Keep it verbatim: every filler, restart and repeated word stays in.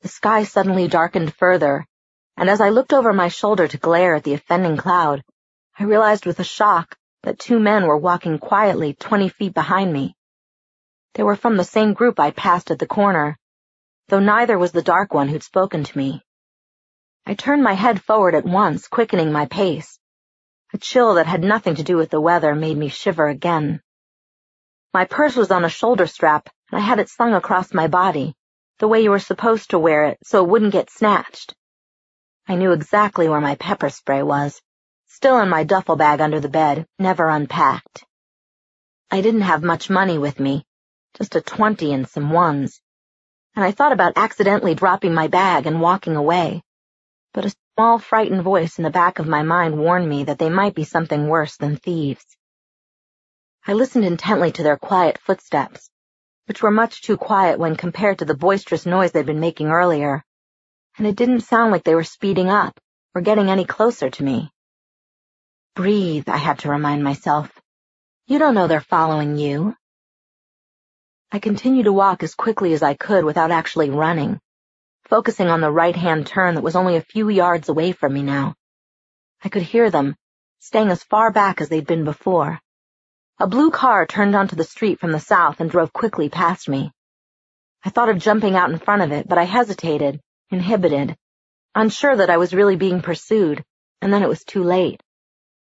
the sky suddenly darkened further, and as I looked over my shoulder to glare at the offending cloud, I realized with a shock that two men were walking quietly twenty feet behind me. They were from the same group I'd passed at the corner, though neither was the dark one who'd spoken to me. I turned my head forward at once, quickening my pace. A chill that had nothing to do with the weather made me shiver again. My purse was on a shoulder strap, and I had it slung across my body, the way you were supposed to wear it so it wouldn't get snatched. I knew exactly where my pepper spray was, still in my duffel bag under the bed, never unpacked. I didn't have much money with me, just a twenty and some ones, and I thought about accidentally dropping my bag and walking away, but a small frightened voice in the back of my mind warned me that they might be something worse than thieves. I listened intently to their quiet footsteps, which were much too quiet when compared to the boisterous noise they'd been making earlier, and it didn't sound like they were speeding up or getting any closer to me. Breathe, I had to remind myself. You don't know they're following you. I continued to walk as quickly as I could without actually running, focusing on the right-hand turn that was only a few yards away from me now. I could hear them, staying as far back as they'd been before. A blue car turned onto the street from the south and drove quickly past me. I thought of jumping out in front of it, but I hesitated, inhibited, unsure that I was really being pursued, and then it was too late.